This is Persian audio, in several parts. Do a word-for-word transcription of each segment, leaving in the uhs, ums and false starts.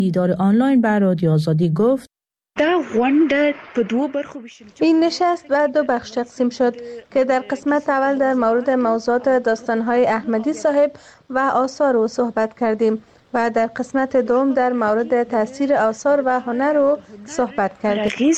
دیدار آنلاین بر رادیو آزادی گفت این نشست به دو بخش تقسیم شد که در قسمت اول در مورد موضوعات داستان‌های احمدی صاحب و آثار او صحبت کردیم و در قسمت دوم در مورد تاثیر آثار و هنر او صحبت کردیم.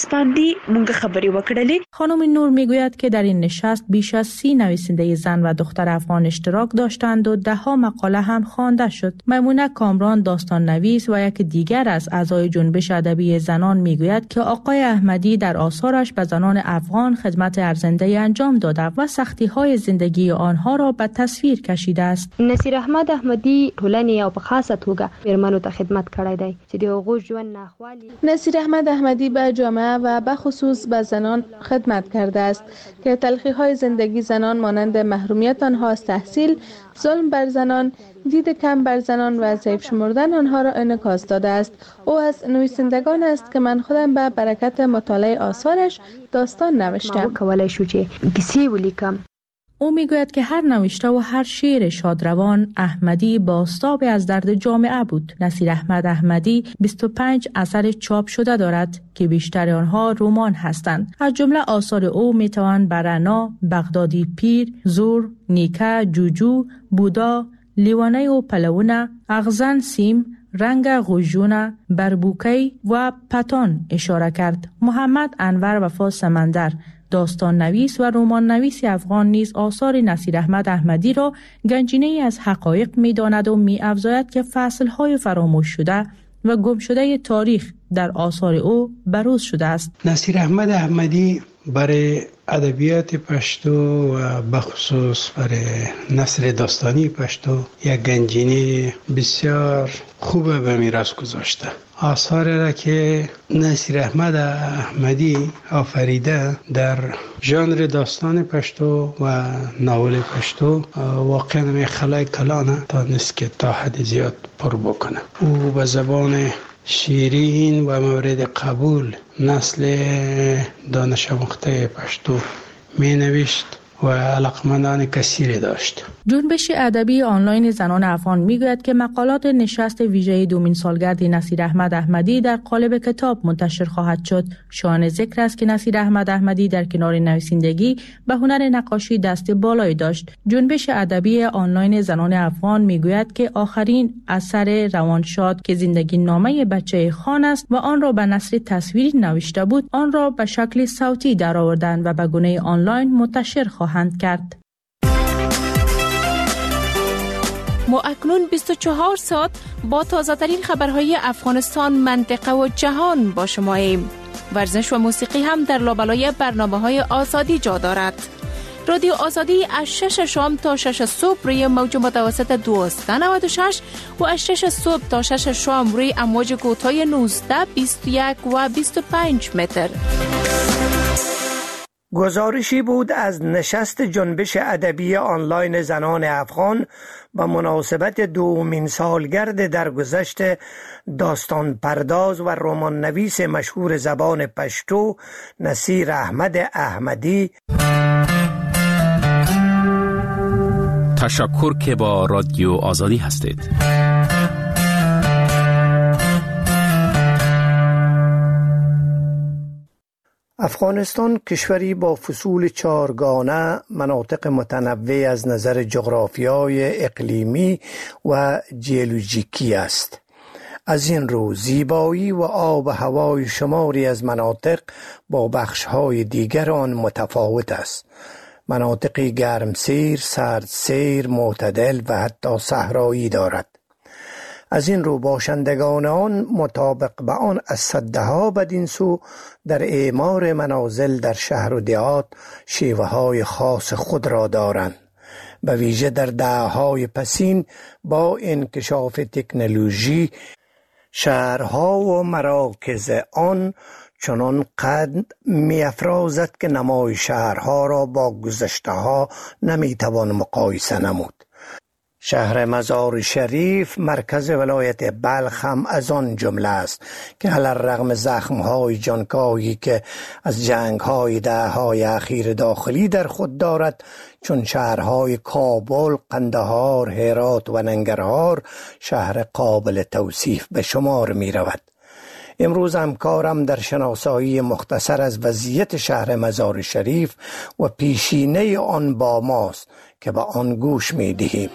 خانم نور میگوید که در این نشست بیش از سی نویسنده زن و دختر افغان اشتراک داشتند و ده ها مقاله هم خوانده شد. میمونه کامران داستان نویس و یک دیگر از اعضای جنبش ادبی زنان میگوید که آقای احمدی در آثارش به زنان افغان خدمت ارزنده انجام داده و سختی های زندگی آنها را به تصویر کشیده است. نصیر احمد احمدی ټولنې او په خاصه توګه میرمنو ته خدمت کړی دی چې د هغو ژوند ناخوالي. نصیر احمد احمدی به جامعه و به خصوص به زنان خدمت کرده است که تلخی‌های زندگی زنان مانند محرومیت آنها از تحصیل، ظلم بر زنان، دید کم بر زنان و ضعیف شمردن آنها را انعکاس داده است. او از نویسندگان است که من خودم به برکت مطالعه آثارش داستان نوشتم. کولای شو چې کیسې ولیکم. او میگوید که هر نوشته و هر شعر شادروان احمدی بازتابی از درد جامعه بود. نصیر احمد احمدی بیست و پنج اثر چاپ شده دارد که بیشتر آنها رمان هستند. از جمله آثار او میتوان برنا، بغدادی پیر، زور، نیکه، جوجو، بودا، لیوانه و پلونه، اغزن سیم، رنگ غوژونه، بربوکی و پتان اشاره کرد. محمد انور وفا سمندر داستان نویس و رمان نویس افغان نیز آثار نصیر احمد احمدی را گنجینه‌ای از حقایق می‌داند و می‌افزاید که فصل‌های فراموش شده و گم شده تاریخ در آثار او بروز شده است. نصیر احمد احمدی برای ادبیات پشتو و بخصوص برای نثر داستانی پشتو یک گنجینه بسیار خوب به میراث گذاشته. آثار را که نصیر احمد احمدی آفریده در ژانر داستان پشتو و ناول پشتو واقعا می خلای کلانه تا نیست که تا حد زیاد پر بکنه. او به زبان شیرین و مورد قبول نسل دانش آموخته پشتو می نوشت و علاقمندان کثیری داشت. جنبش ادبی آنلاین زنان افغان میگوید که مقالات نشست ویژه دومین سالگرد نصیر احمد احمدی در قالب کتاب منتشر خواهد شد. شایان ذکر است که نصیر احمد احمدی در کنار نویسندگی به هنر نقاشی دست بالایی داشت. جنبش ادبی آنلاین زنان افغان میگوید که آخرین اثر روانشاد که زندگی نامه بچه خان است و آن را به نثر تصویری نوشته بود، آن را به شکل صوتی درآوردند و به گونه آنلاین منتشر خواهند کرد. ما اکنون بیست و چهار ساعت با تازه ترین خبرهای افغانستان، منطقه و جهان با شما ایم. ورزش و موسیقی هم در لابلای برنامه های آزادی جا دارد. رادیو آزادی از شش شام تا شش صبح روی موج متوسط دویست و نود و شش و از شش صبح تا شش شام روی امواج کوتاه نوزده، بیست و یک و بیست و پنج متر. گزارشی بود از نشست جنبش ادبی آنلاین زنان افغان به مناسبت دومین سالگرد درگذشت داستان پرداز و رمان نویس مشهور زبان پشتو نصیر احمد احمدی. تشکر که با رادیو آزادی هستید. افغانستان کشوری با فصول چارگانه، مناطق متنوع از نظر جغرافیای اقلیمی و جیولوژیکی است. از این رو زیبایی و آب و هوای شماری از مناطق با بخش‌های دیگر آن متفاوت است. مناطقی گرمسیر، سردسیر، معتدل و حتی صحرایی دارد. از این رو باشندگان آن مطابق به آن از صدها بدین سو در اعمار منازل در شهر و دیهات شیوه های خاص خود را دارند. به ویژه در دهه‌های پسین با انکشاف تکنولوژی شهرها و مراکز آن چنان قد می افرازد که نمای شهرها را با گذشته ها نمی توان مقایسه نمود. شهر مزار شریف مرکز ولایت بلخ هم از آن جمله است که علی‌الرغم زخم‌های جانکاهی که از جنگ‌های دهه‌های اخیر داخلی در خود دارد، چون شهرهای کابل، قندهار، هرات و ننگرهار شهر قابل توصیف به شمار می رود. امروز هم کارم در شناسایی مختصر از وضعیت شهر مزار شریف و پیشینه آن با ماست که به آن گوش می دهیم.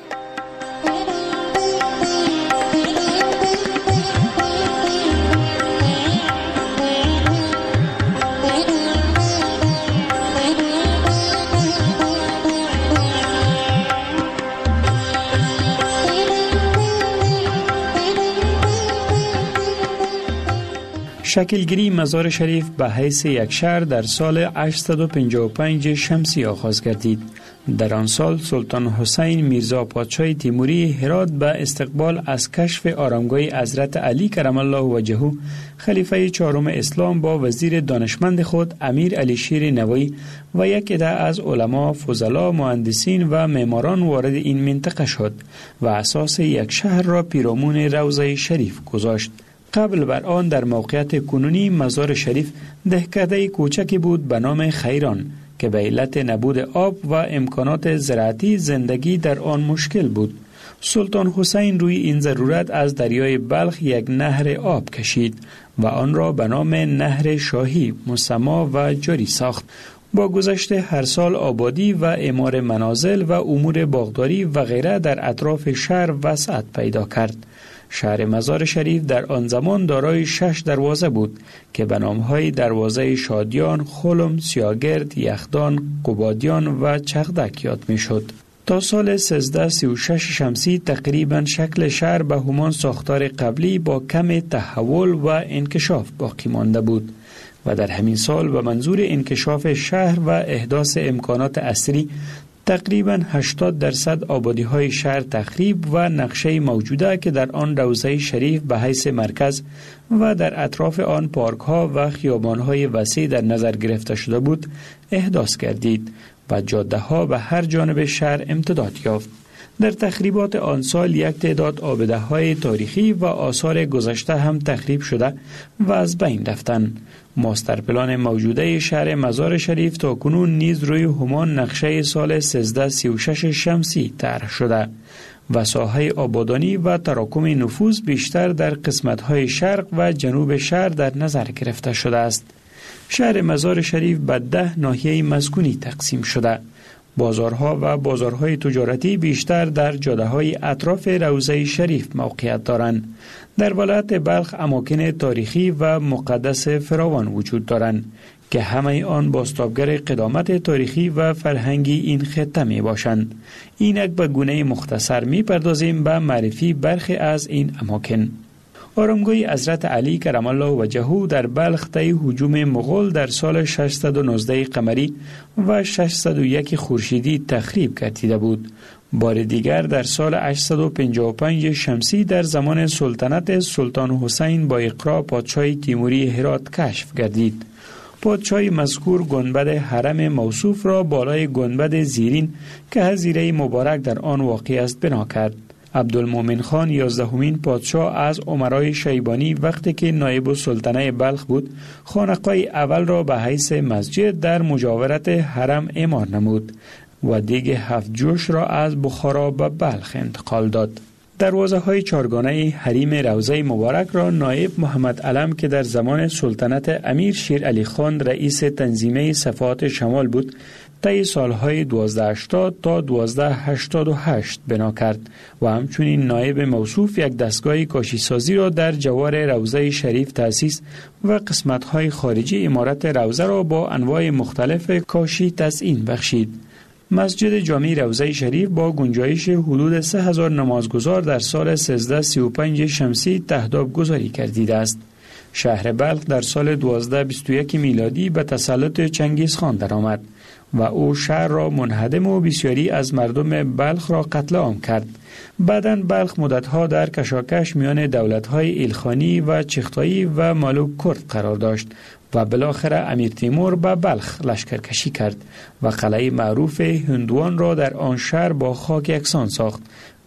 شکلگیری مزار شریف به حیث یک شهر در سال هشتصد و پنجاه و پنج شمسی آغاز گردید. در آن سال سلطان حسین میرزا پادشاه تیموری هرات به استقبال از کشف آرامگاه حضرت علی کرم الله وجهه خلیفه چهارم اسلام با وزیر دانشمند خود امیر علی شیر نوایی و یک عده از علما، فضلا، مهندسین و معماران وارد این منطقه شد و اساس یک شهر را پیرامون روضه شریف گذاشت. قبل بر آن در موقعیت کنونی مزار شریف دهکده کوچکی بود به نام خیران که به علت نبود آب و امکانات زراعتی زندگی در آن مشکل بود. سلطان حسین روی این ضرورت از دریای بلخ یک نهر آب کشید و آن را به نام نهر شاهی مسما و جاری ساخت. با گذشت هر سال آبادی و اعمار منازل و امور باغداری و غیره در اطراف شهر وسعت پیدا کرد. شهر مزار شریف در آن زمان دارای شش دروازه بود که به نام‌های دروازه شادیان، خلم، سیاگرد، یخدان، قبادیان و چغدک یاد می‌شد. تا سال سیزده سی و شش شمسی تقریبا شکل شهر به همان ساختار قبلی با کم تحول و انکشاف باقی مانده بود و در همین سال به منظور انکشاف شهر و احداث امکانات عصری تقریباً هشتاد درصد آبادی های شهر تخریب و نقشه موجوده که در آن روضه شریف به حیث مرکز و در اطراف آن پارک ها و خیابان های وسیع در نظر گرفته شده بود احداث گردید و جاده ها به هر جانب شهر امتداد یافت. در تخریبات آن سال یک تعداد آبده های تاریخی و آثار گذشته هم تخریب شده و از بین رفتند. ماستر پلان موجوده شهر مزار شریف تا کنون نیز روی همان نقشه سال سیزده سی و شش شمسی طرح شده و ساحه آبادانی و تراکم نفوذ بیشتر در قسمت‌های شرق و جنوب شهر در نظر گرفته شده است. شهر مزار شریف به ده ناحیه مسکونی تقسیم شده. بازارها و بازارهای تجارتی بیشتر در جاده‌های اطراف روضه شریف موقعیت دارند. در ولایت بلخ اماکن تاریخی و مقدس فراوان وجود دارند که همه آن بازتابگر قدامت تاریخی و فرهنگی این خطه می باشند. اینک به گونه مختصر می پردازیم به معرفی برخی از این اماکن. آرامگاه حضرت علی کرم الله وجهه در بلخ طی هجوم مغول در سال ششصد و نوزده قمری و ششصد و یک خورشیدی تخریب گردیده بود. بار دیگر در سال هشتصد و پنجاه و پنج شمسی در زمان سلطنت سلطان حسین با اقرا پادشاه تیموری هرات کشف گردید. پادشاه مذکور گنبد حرم موصوف را بالای گنبد زیرین که حظیره مبارک در آن واقع است بنا کرد. عبدالمؤمن خان یازدهمین پادشاه از امرای شیبانی وقتی که نایب السلطنه بلخ بود خانقاه اول را به حیث مسجد در مجاورت حرم اعمار نمود و دیگ هفت جوش را از بخارا به بلخ انتقال داد. دروازه های چارگانه حریم روضه مبارک را نایب محمد علم که در زمان سلطنت امیر شیر علی خان رئیس تنظیمه صفات شمال بود طی سالهای دوازده هشتاد تا دوازده هشتاد و هشت بنا کرد و همچنین نایب موصوف یک دستگاه کاشی سازی را در جوار روضه شریف تأسیس و قسمت‌های خارجی عمارت روضه را با انواع مختلف کاشی تزیین بخشید. مسجد جامع روضه شریف با گنجایش حدود سه هزار نمازگزار در سال سیزده سی و پنج شمسی تهداب گذاری گردیده است. شهر بلخ در سال دوازده بیست و یک میلادی به تسلط چنگیز خان درآمد و او شهر را منهدم و بسیاری از مردم بلخ را قتل عام کرد. بعداً بلخ مدتها در کشاکش میان دولت‌های ایلخانی و چغتایی و ملوک کرد قرار داشت و بالاخره امیر تیمور به بلخ لشکرکشی کرد و قلعه معروف هندوان را در آن شهر با خاک یکسان ساخت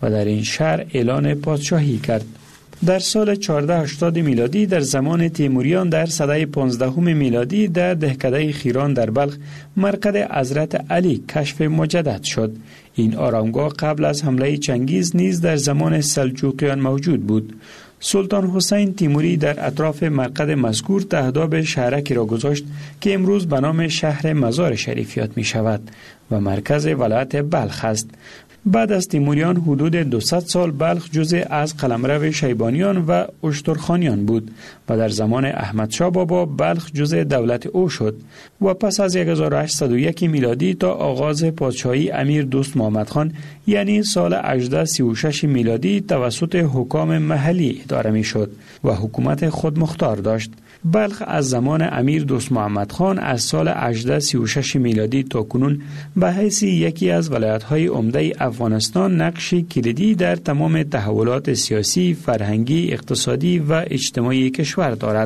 و در این شهر اعلان پادشاهی کرد. در سال چهارده هشتاد میلادی در زمان تیموریان در سده پانزدهم میلادی در دهکده خیران در بلخ مرقد حضرت علی کشف مجدد شد. این آرامگاه قبل از حمله چنگیز نیز در زمان سلجوقیان موجود بود. سلطان حسین تیموری در اطراف مرقد مذکور تهداب شهرکی را گذاشت که امروز به نام شهر مزار شریف یاد می شود و مرکز ولایت بلخ است. بعد از تیموریان حدود دویست سال بلخ جزء از قلمرو شیبانیان و اشترخانیان بود و در زمان احمد شاه بابا بلخ جزء دولت او شد و پس از هزار و هشتصد و یک میلادی تا آغاز پادشاهی امیر دوست محمد خان یعنی سال هجده سی و شش میلادی توسط حکام محلی اداره می شد و حکومت خود مختار داشت. بلخ از زمان امیر دوست محمد خان از سال هجده سی و شش میلادی تا کنون به حیث یکی از ولایت‌های عمده افغانستان نقشی کلیدی در تمام تحولات سیاسی، فرهنگی، اقتصادی و اجتماعی کشور دارد.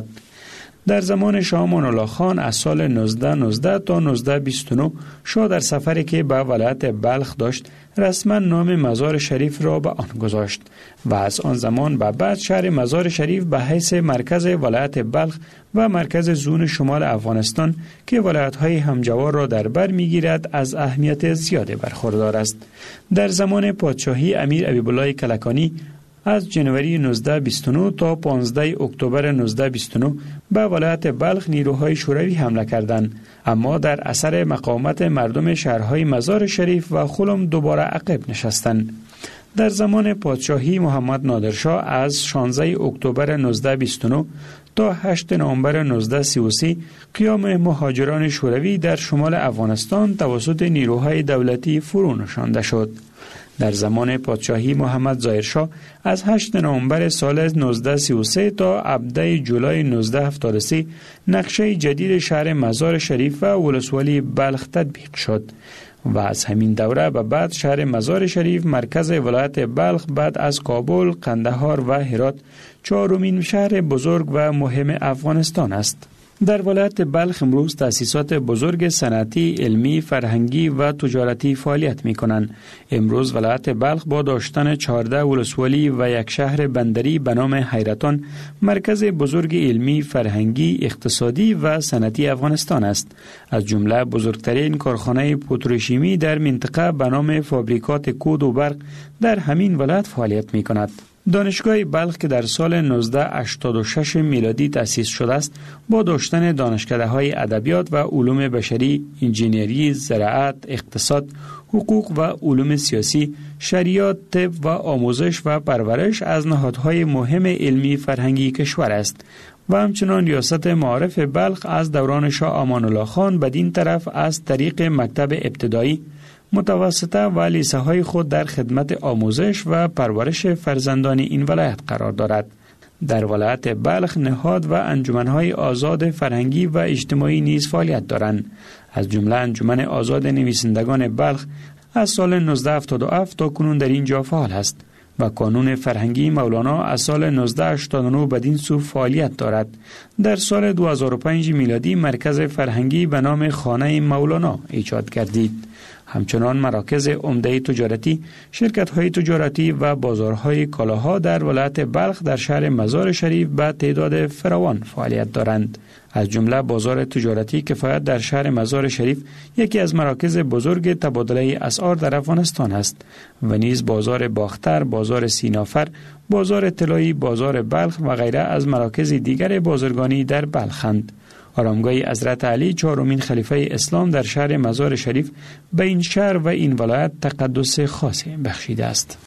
در زمان شاه امان الله خان از سال نوزده نوزده تا نوزده بیست و نه شاه در سفری که به ولایت بلخ داشت رسما نام مزار شریف را به آن گذاشت و از آن زمان به بعد شهر مزار شریف به حیث مرکز ولایت بلخ و مرکز زون شمال افغانستان که ولایت‌های همجوار را در بر می‌گیرد از اهمیت زیاده برخوردار است. در زمان پادشاهی امیر حبیب الله کلکانی از جنوری نوزده بیست و نه تا پانزده اکتبر نوزده بیست و نه به ولایت بلخ نیروهای شوروی حمله کردند، اما در اثر مقاومت مردم شهرهای مزار شریف و خلم دوباره عقب نشستند. در زمان پادشاهی محمد نادرشاه از شانزده اکتبر نوزده بیست و نه تا هشتم نوامبر نوزده سی و سه قیام مهاجران شوروی در شمال افغانستان توسط نیروهای دولتی فرو نشانده شد. در زمان پادشاهی محمد ظاهرشاه از هشتم نوامبر سال نوزده سی و سه تا هفدهم جولای نوزده هفتاد و سه نقشه جدید شهر مزار شریف و ولسوالی بلخ تطبیق شد و از همین دوره به بعد شهر مزار شریف مرکز ولایت بلخ بعد از کابل، قندهار و هرات چهارمین شهر بزرگ و مهم افغانستان است. در ولایت بلخ امروز تأسیسات بزرگ صنعتی، علمی، فرهنگی و تجارتی فعالیت می کنند. امروز ولایت بلخ با داشتن چهارده ولسوالی و یک شهر بندری به نام حیرتان مرکز بزرگ علمی، فرهنگی، اقتصادی و صنعتی افغانستان است. از جمله بزرگترین کارخانه پتروشیمی در منطقه به نام فابریکات کود و برق در همین ولایت فعالیت می کند. دانشگاه بلخ که در سال نوزده هشتاد و شش میلادی تأسیس شده است با داشتن دانشکده‌های ادبیات و علوم بشری، انجینری، زراعت، اقتصاد، حقوق و علوم سیاسی، شریعت، طب و آموزش و پرورش از نهادهای مهم علمی فرهنگی کشور است و همچنان ریاست معارف بلخ از دوران شاه امان الله خان بدین طرف از طریق مکتب ابتدایی، متوسطه و لیسه های خود در خدمت آموزش و پرورش فرزندان این ولایت قرار دارد. در ولایت بلخ نهاد و انجمنهای آزاد فرهنگی و اجتماعی نیز فعالیت دارند. از جمله انجمن آزاد نویسندگان بلخ از سال نوزده هفتاد و هفت تا کنون در اینجا فعال است و کانون فرهنگی مولانا از سال نوزده هشتاد و نه بدین سو فعالیت دارد. در سال دو هزار و پنج میلادی مرکز فرهنگی به نام خانه مولانا ایجاد گردید. همچنان مراکز عمده تجارتی، شرکت‌های تجارتی و بازارهای کالاها در ولایت بلخ در شهر مزار شریف به تعداد فراوان فعالیت دارند. از جمله بازار تجارتی کفایت در شهر مزار شریف یکی از مراکز بزرگ تبادله اسعار در افغانستان است و نیز بازار باختر، بازار سینافر، بازار طلایی، بازار بلخ و غیره از مراکز دیگر بازرگانی در بلخند. آرامگاه حضرت علی چهارمین خلیفه اسلام در شهر مزار شریف به این شهر و این ولایت تقدس خاصی بخشیده است.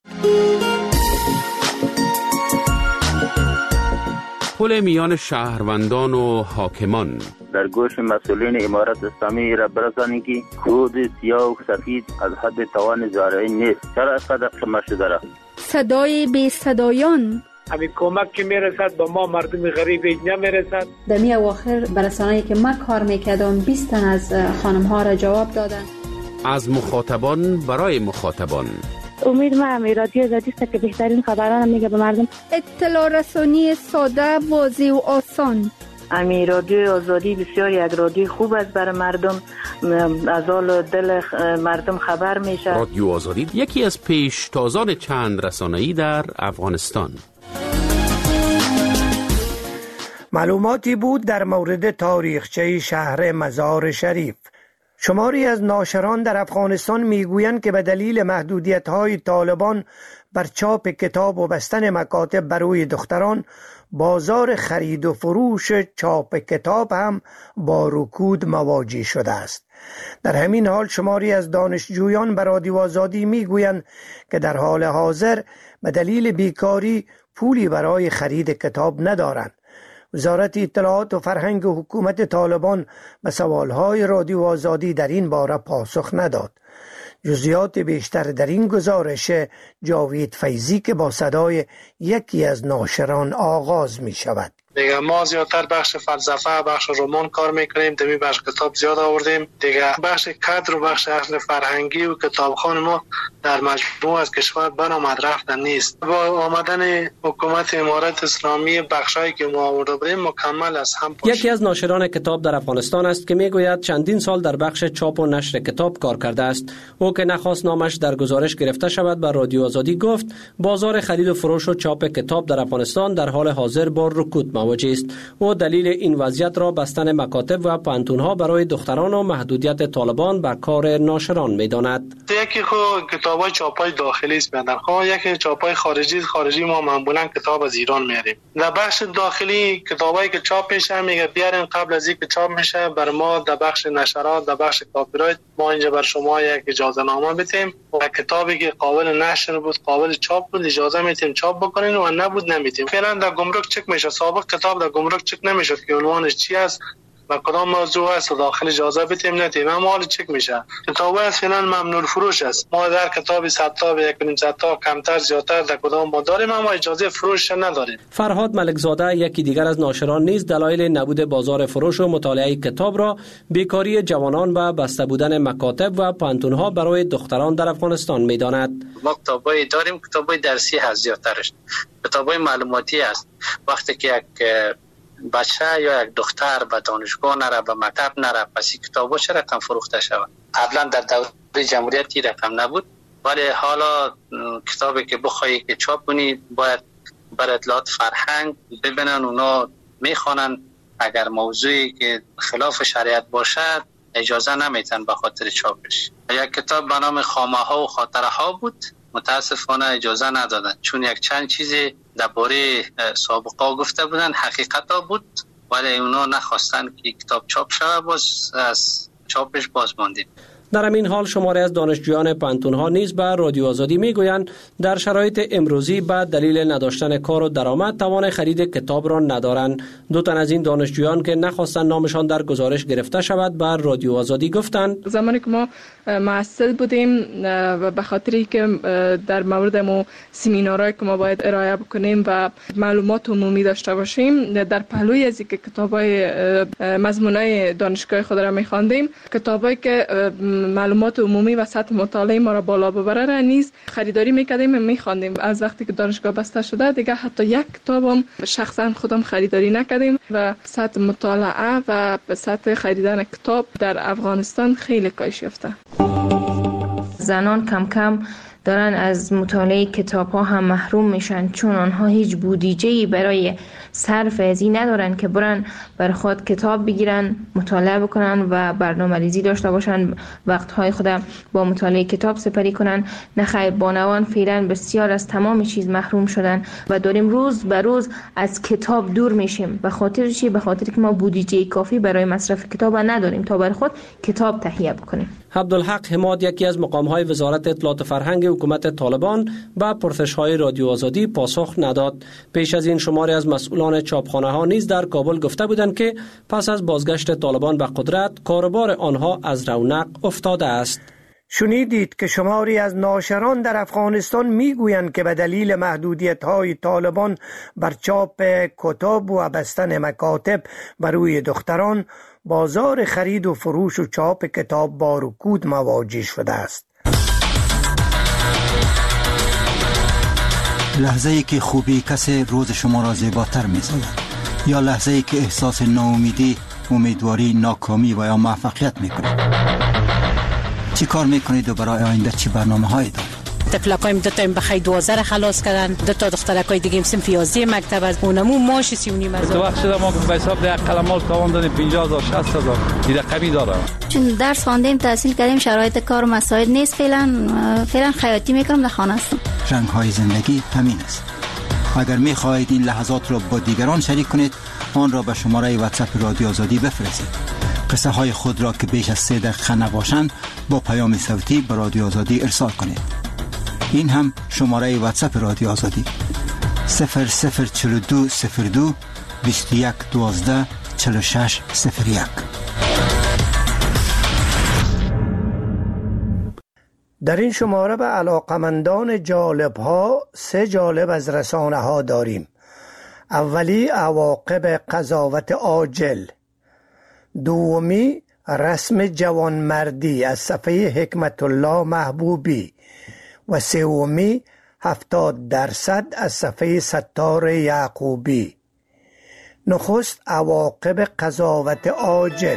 پل میان شهروندان و حاکمان در گوش مسئولین امارت اسلامی را برسانید که کود سیاه و سفید از حد توان زارعی نیست. چرا اینقدر قمه شده را؟ صدای بی صدایان همین کمک که میرسد به ما مردم غریب نمیرسد. در می اواخر برسانه‌ای که ما کار میکردم بیست تن از خانم ها را جواب دادن. از مخاطبان برای مخاطبان امید ما هم رادیو آزادی است که بهترین خبران میگه به مردم. اطلاع رسانی ساده، واضح و آسان. امی رادیو آزادی بسیار یک رادیو خوب است برای مردم، از حال دل مردم خبر میشه. رادیو آزادی یکی از پیشتازان چند رسانه‌ای در افغانستان. معلوماتی بود در مورد تاریخچه شهر مزار شریف. شماری از ناشران در افغانستان میگویند که به دلیل محدودیت‌های طالبان بر چاپ کتاب و بستن مکاتب برای دختران، بازار خرید و فروش چاپ کتاب هم با رکود مواجه شده است. در همین حال شماری از دانشجویان به رادیو آزادی میگویند که در حال حاضر به دلیل بیکاری پولی برای خرید کتاب ندارند. وزارت اطلاعات و فرهنگ و حکومت طالبان به سوالهای رادیو آزادی در این باره پاسخ نداد. جزئیات بیشتر در این گزارش جاوید فیضی که با صدای یکی از ناشران آغاز می شود. دیگه ما زیادتر بخش فلسفه، بخش رمان کار میکنیم، دمی بخش کتاب زیاد آوردیم. دیگه بخش کادر و بخش اصل فرهنگی و کتابخانه ما در مجموع از کشور برآمد رفتن نیست. با آمدن حکومت امارت اسلامی بخشایی که ما آورده بودیم مکمل از هم پاشید. یکی از ناشران کتاب در افغانستان است که میگوید چندین سال در بخش چاپ و نشر کتاب کار کرده است. او که نخواست نامش در گزارش گرفته شود بر رادیو آزادی گفت بازار خرید و فروش و چاپ کتاب در افغانستان در حال حاضر با رکود مواجه است. و دلیل این وضعیت را بستن مکاتب و پانتون‌ها برای دختران و محدودیت طالبان بر کار ناشران می‌داند. یکی خو کتابای چاپای داخلی است بدن، خو یکی چاپای خارجی خارجی ما معمولا کتاب از ایران میاریم. در بخش داخلی کتابایی که چاپ میشه میگه بیارین قبل از اینکه چاپ میشه بر ما در بخش نشرات در بخش کپی رایت ما اینجا بر شما یک اجازه نامه بدیم و کتابی که قابل نشر بود قابل چاپ بود اجازه میتیم چاپ بکنین و نبود نمیتیم. فعلا در گمرک چک میشه. سابق کتاب در گمرک چک نمیشد که عنوانش چی است و کدام موضوع است و داخل اجازه بدیم ندیم، اما حال چک میشه. کتاب از فعلا ممنوع فروش است. ما در کتابی صد تا و یک و نیم صد تا کمتر زیادتر در کدام ما داریم اما اجازه فروش نداریم. فرهاد ملکزاده یکی دیگر از ناشران نیز دلایل نبود بازار فروش و مطالعه کتاب را بیکاری جوانان و بسته بودن مکاتب و پانتون‌ها برای دختران در افغانستان میداند. ما کتابای داریم، کتابای درسی هست زیادترش، کتابای معلوماتی است. وقتی که یک بچه یا یک دختر به دانشگاه نره به مکتب نره پس کتابا چه رقم فروخته شود؟ قبلا در دوره جمهوریت این رقم نبود، ولی حالا کتابی که بخوایی که چاپ کنی باید بر اطلاعات فرهنگ ببینن، اونا میخوانن، اگر موضوعی که خلاف شریعت باشد اجازه نمیتن به خاطر چاپش. یک کتاب به نام خامه ها و خاطره ها بود، متاسفانه اجازه ندادن چون یک چند چیزی درباره سابقه گفته بودن حقیقت ها بود ولی اونا نخواستن که کتاب چاپ شود، باز از چاپش باز ماندیم. در همین حال شماری از دانشجویان پانتون‌ها نیز به رادیو آزادی میگویند در شرایط امروزی به دلیل نداشتن کار و درآمد توان خرید کتاب را ندارند. دو تن از این دانشجویان که نخواستند نامشان در گزارش گرفته شود بر رادیو آزادی گفتند زمانی که ما محصل بودیم و به خاطری که در مورد ما سمینارهایی که ما باید ارائه بکنیم و معلومات عمومی داشته باشیم، در پهلوی از اینکه کتابای مضمونای دانشگاه خود را می‌خواندیم، کتابایی که معلومات عمومی و سطح مطالعه ما را بالا ببره را نیز خریداری میکردیم و میخواندیم. از وقتی که دانشگاه بسته شده دیگه حتی یک کتابم شخصا خودم خریداری نکردیم و سطح مطالعه و سطح خریدن کتاب در افغانستان خیلی کاهش یافته. زنان کم کم دارن از مطالعه کتاب ها هم محروم میشن چون آنها هیچ بودجه‌ای برای صرف از این ندارن که برن بر خود کتاب بگیرن، مطالعه بکنن و برنامه‌ریزی داشته باشن، وقتهای خود با مطالعه کتاب سپری کنن. نخیر، بانوان فعلا بسیار از تمام چیز محروم شدن و داریم روز به روز از کتاب دور میشیم. به خاطر چی؟ به خاطر که ما بودجه کافی برای مصرف کتاب نداریم تا بر خود کتاب تهیه بکنیم. عبدالحق حماد یکی از مقام‌های وزارت اطلاعات فرهنگ حکومت طالبان به پرسش‌های رادیو آزادی پاسخ نداد. پیش از این شماری از مسئولان چاپخانه‌ها نیز در کابل گفته بودند که پس از بازگشت طالبان به قدرت کاروبار آنها از رونق افتاده است. شنیدید که شماری از ناشران در افغانستان میگویند که به دلیل محدودیت‌های طالبان بر چاپ کتاب و بستن مکاتب برای دختران، بازار خرید و فروش و چاپ کتاب با رکود مواجه شده است. لحظه‌ای که خوبی کسی روز شما را زیباتر می‌سازد. یا لحظه ای که احساس ناامیدی، امیدواری، ناکامی و یا موفقیت میکنید؟ چی کار میکنید و برای آینده چی برنامه هایی دارید؟ تفلقایم دو تا این بخی دوازه را خلاص کردن، دو تا دخترکای دیگه صنف یازده مکتب از اونمو ماش سی و نیم هزار. تو وقت شده ما به حساب ده قلمال تاوان دادیم پنجاه هزار شصت هزار این رقمی داره. چون درس خواندیم تحصیل کردیم شرایط کار و مساعد نیست، فعلا فعلا خیاطی میکنم در خانه هستم. رنگ های زندگی همین است. اگر میخواهید این لحظات را با دیگران شریک کنید، آن را به شماره واتساپ رادیو آزادی بفرستید. قصه های خود را که بیش از سه دقیقه نباشند با پیام صوتی به رادیو آزادی ارسال کنید. این هم شماره واتساپ رادیو آزادی صفر صفر چهل و دو صفر دو بیست و یک دوازده چهل و شش صفر یک. در این شماره به علاقمندان جالب ها سه جالب از رسانه ها داریم. اولی عواقب قضاوت عاجل، دومی رسم جوانمردی از صفحه حکمت الله محبوبی و سومی هفتاد درصد از صفحه ستار یعقوبی. نخست عواقب قضاوت عاجل.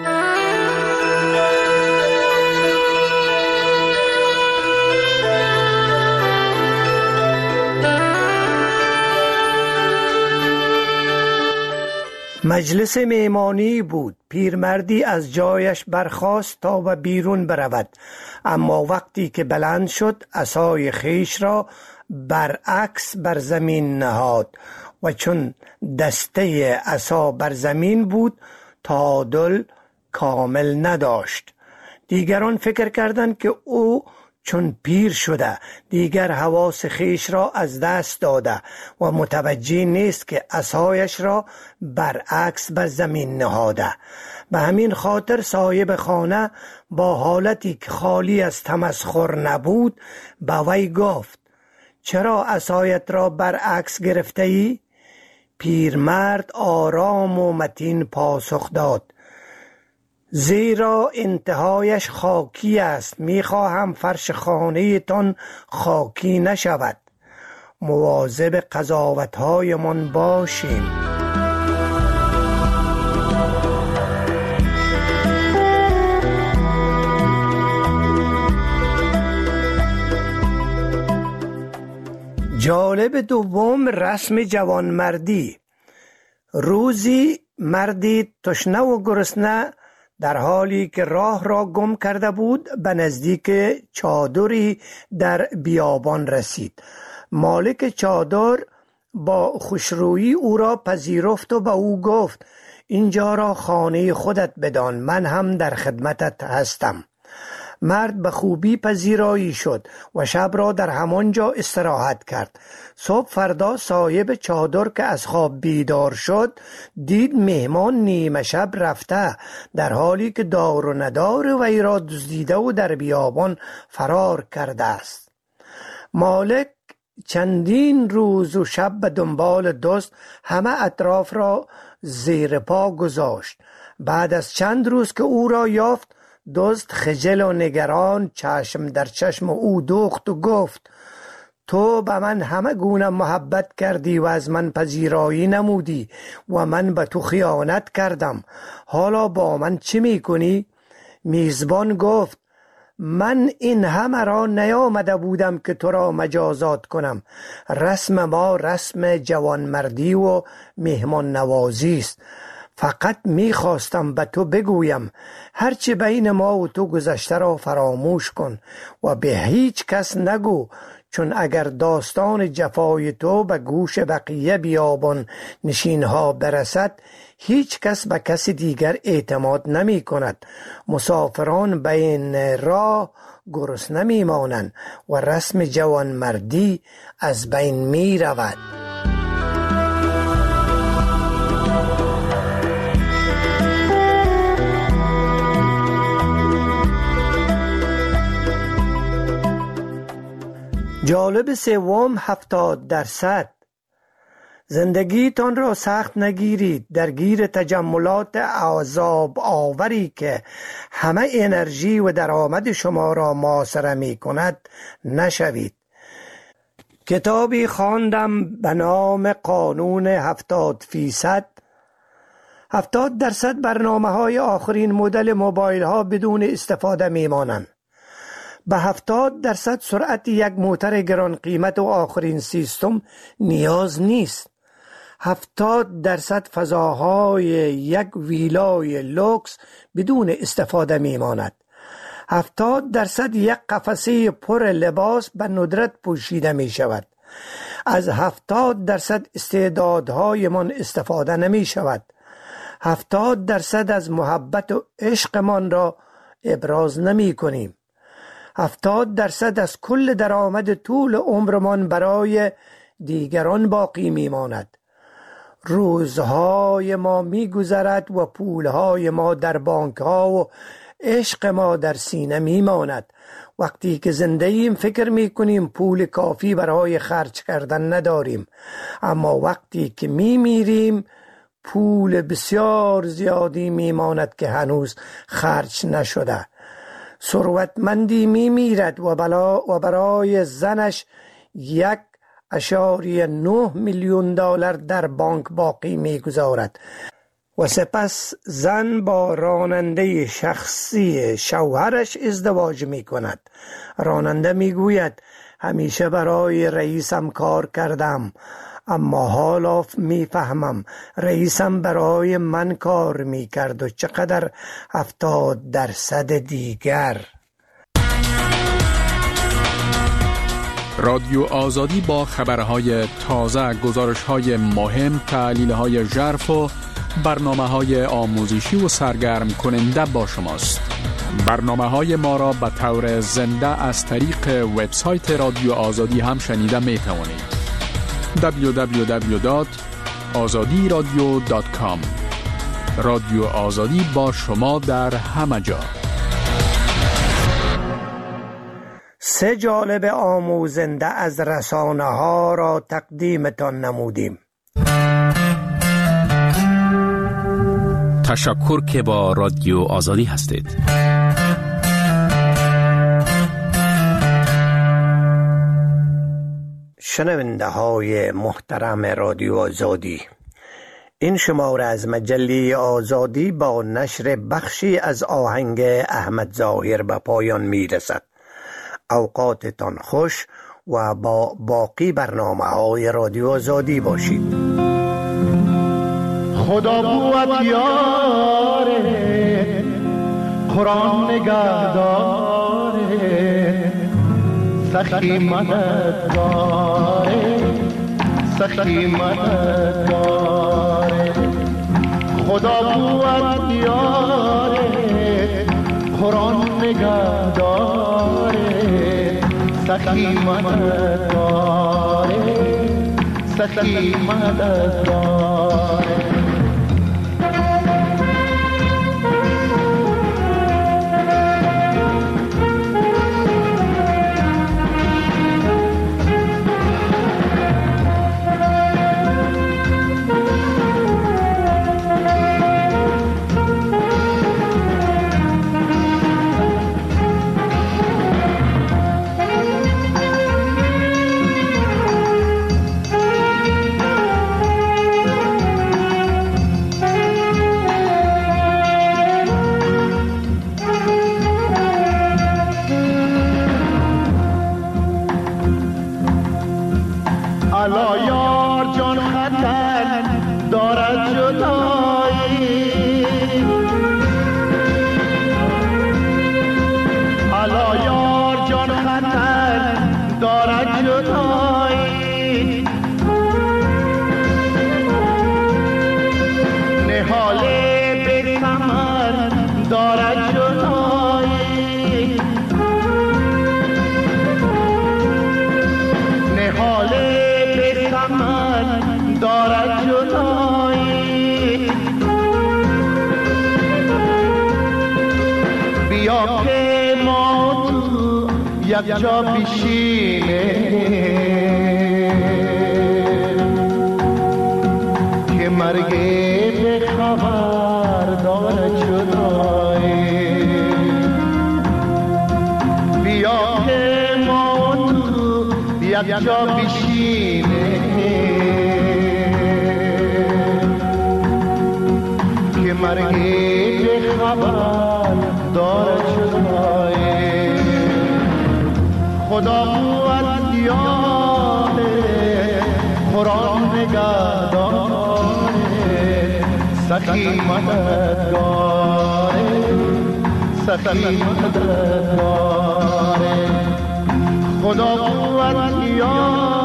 مجلس میمانی بود. پیرمردی از جایش برخاست تا و بیرون برود، اما وقتی که بلند شد عصای خیش را برعکس بر زمین نهاد و چون دسته عصا بر زمین بود تعادل کامل نداشت. دیگران فکر کردند که او چون پیر شده دیگر حواس خیش را از دست داده و متوجه نیست که عصایش را برعکس بر زمین نهاده. به همین خاطر صاحب خانه با حالتی که خالی از تمسخر نبود به وی گفت: چرا عصایت را برعکس گرفته ای؟ پیرمرد آرام و متین پاسخ داد: زیرا انتهایش خاکی است، میخواهم فرش خانه تان خاکی نشود. مواظب قضاوت‌های من باشیم. جالب دوم رسم جوانمردی. روزی مردی تشنه و گرسنه در حالی که راه را گم کرده بود به نزدیک چادری در بیابان رسید. مالک چادر با خوشرویی او را پذیرفت و به او گفت: اینجا را خانه خودت بدان، من هم در خدمتت هستم. مرد به خوبی پذیرایی شد و شب را در همانجا استراحت کرد. صبح فردا صاحب چادر که از خواب بیدار شد دید مهمان نیمه شب رفته، در حالی که دار و ندار وی را دزدیده و در بیابان فرار کرده است. مالک چندین روز و شب به دنبال دزد همه اطراف را زیر پا گذاشت. بعد از چند روز که او را یافت، دزد خجل و نگران چشم در چشم او دوخت و گفت: تو به من همه گونه محبت کردی و از من پذیرایی نمودی و من به تو خیانت کردم، حالا با من چی میکنی؟ میزبان گفت: من این همه را نیامده بودم که تو را مجازات کنم. رسم ما رسم جوانمردی و مهمان نوازی است. فقط میخواستم به تو بگویم هرچی بین ما و تو گذشته را فراموش کن و به هیچ کس نگو، چون اگر داستان جفای تو به گوش بقیه بیابان نشینها برسد هیچ کس به کس دیگر اعتماد نمی کند. مسافران بین راه گرسنه نمی مانند و رسم جوانمردی از بین می رود. جالب سوم هفتاد درصد. زندگیتان را سخت نگیرید، درگیر تجملات عذاب آوری که همه انرژی و درآمد شما را محاصره می کند نشوید. کتابی خواندم به نام قانون هفتاد فیصد هفتاد درصد برنامه های آخرین مدل موبایل ها بدون استفاده می مانند. به هفتاد درصد سرعت یک موتر گران قیمت و آخرین سیستم نیاز نیست. هفتاد درصد فضاهای یک ویلای لوکس بدون استفاده می ماند. هفتاد درصد یک قفسه پر لباس به ندرت پوشیده می شود. از هفتاد درصد استعدادهای من استفاده نمی شود. هفتاد درصد از محبت و عشقمان را ابراز نمی کنیم. هفتاد درصد از کل درآمد طول عمرمان برای دیگران باقی می ماند. روزهای ما می گذرد و پولهای ما در بانک ها و عشق ما در سینه می ماند. وقتی که زنده ایم فکر می کنیم پول کافی برای خرج کردن نداریم، اما وقتی که می میریم پول بسیار زیادی می ماند که هنوز خرج نشده. ثروتمندی می میرد و, بلا و برای زنش یک اشاریه نه میلیون دلار در بانک باقی می گذارد و سپس زن با راننده شخصی شوهرش ازدواج می کند. راننده می گوید همیشه برای رئیسم کار کردم، اما حالا می فهمم رئیسم برای من کار می کرد و چقدر هفتاد درصد دیگر. رادیو آزادی با خبرهای تازه، گزارشهای مهم، تحلیلهای ژرف و برنامه‌های آموزشی و سرگرم کننده با شماست. برنامه‌های ما را به طور زنده از طریق وبسایت رادیو آزادی هم شنیده می توانید. دبلیو دبلیو دبلیو دات آزادی رادیو دات کام. رادیو آزادی با شما در همه جا. سه جالب آموزنده از رسانه ها را تقدیمتان نمودیم. تشکر که با رادیو آزادی هستید. شنونده های محترم رادیو آزادی، این شماره از مجله آزادی با نشر بخشی از آهنگ احمد ظاهر به پایان می رسد. اوقاتتان خوش و با باقی برنامه های رادیو آزادی باشید. خدا بود یاره، قرآن نگهداره، سخی مددگاره، سخی مددگاره. خدا بود یاره، قرآن نگهداره، سخی مددگاره، سخی مددگاره. الا یار جان خطر دارد جدایی، الا یار جان خطر دارد جدایی. نهاله به ثمر دارد جدایی، نهاله دارد جدایی. بیا که ما تو یک جا بشینه که مرگ به خبر دارد جدایی. بیا که ما تو یک جا بشینه مرگی به خبر دارد شدای خدا قوت یاد قرآن نگاه داره سخی مددگاره سخی مددگاره خدا قوت یاد